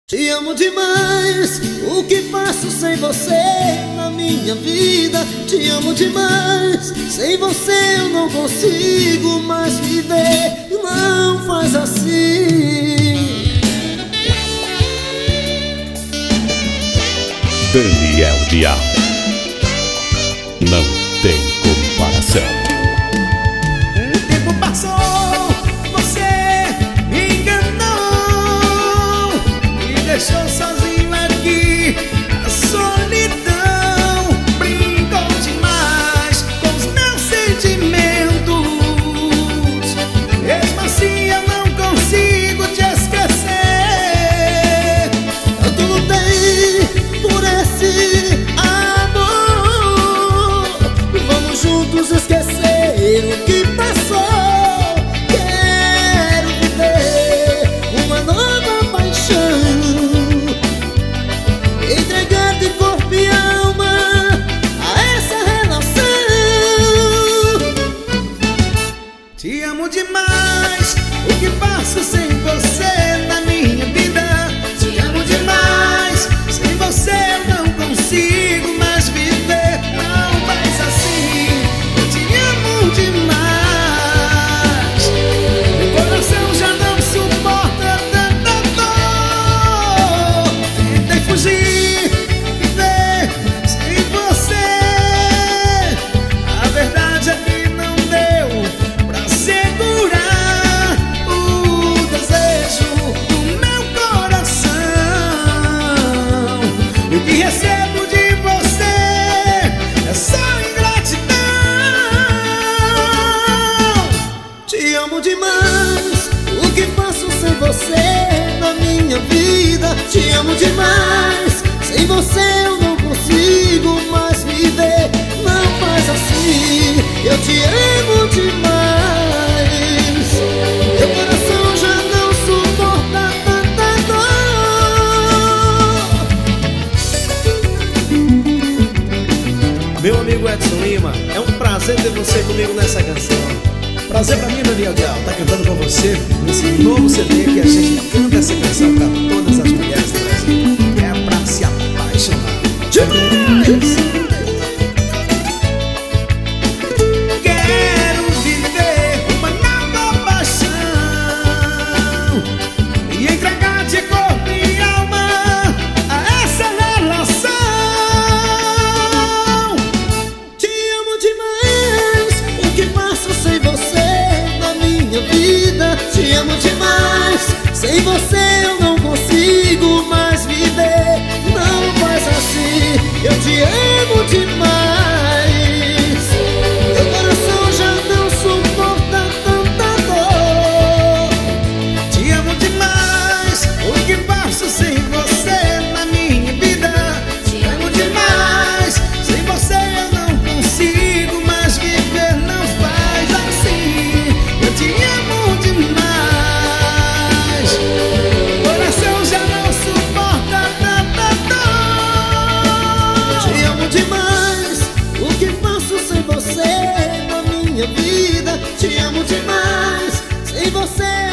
Te amo demais, o que faço sem você na minha vida? Te amo demais, sem você eu não consigo mais viver. Não faz assim. Daniel Dial, não tem comparação. O tempo passou, você me enganou, me deixou sozinho aqui, a solidão brincou demais com os meus sentimentos. Mesmo assim eu não consigo te esquecer. Tanto lutei por esse amor, vamos juntos esquecer o que passou. Quero viver uma nova paixão, entregar de corpo e alma a essa relação. Te amo demais, o que faço sem você na minha vida? Te amo demais, sem você eu não consigo mais viver. Não faz assim, eu te amo demais. Meu coração já não suporta tanta dor. Tentei fugir, viver sem você. A verdade é que não deu pra segurar o desejo do meu coração. E o que recebo de você é só ingratidão. Te amo demais, o que faço sem você na minha vida? Te amo demais, sem você eu não consigo mais viver. Não faz assim, eu te amo demais. Meu coração já não suporta tanta dor. Meu amigo Edson Lima, é um prazer ter você comigo nessa canção. Prazer pra mim, Daniel Dial, tá cantando com você nesse novo CD que a gente canta essa canção pra todas as mulheres do Brasil. É pra se apaixonar demais! Quero viver uma nova paixão e entregar de corpo e alma a essa relação. Te amo demais, o que faço sem você na minha vida? Te amo demais, sem você eu não consigo mais viver. Não faz assim, eu te amo demais. Meu coração já não suporta tanta dor. Te amo demais, o que faço sem você na minha vida? Te amo demais, sem você eu não consigo mais viver. Não faz assim, eu te amo demais. Coração já não suporta tanta dor. Te amo demais, o que faço sem você na minha vida? Te amo demais, sem você